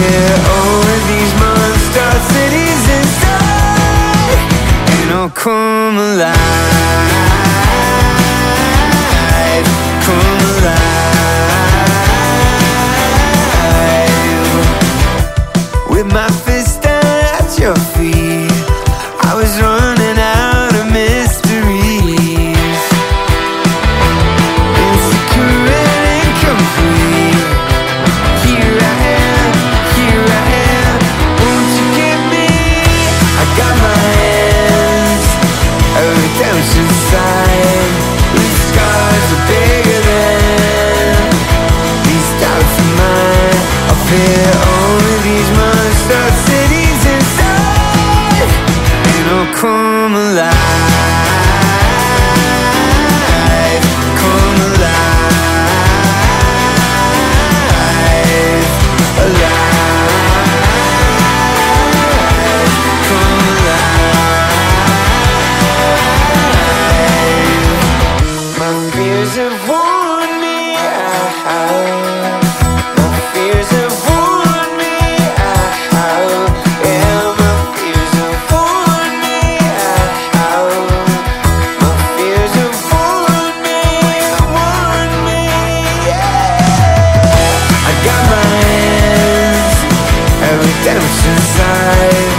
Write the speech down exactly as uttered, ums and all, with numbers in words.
fear over these monster cities inside, and I'll come alive, come alive. With my fist down at your feet, I was running out of mysteries, insecure and incomplete. Here I am, here I am, won't you get me? I got my hands, a redemption sign. These scars are bigger than these doubts of mine. I fear only these monster cities inside, and I'll come alive, come alive, alive, come alive. My fears have worn me out, my fears have worn me out, yeah, my fears have worn me out, my fears have worn me, worn me, yeah. I got my hands, a redemption sign.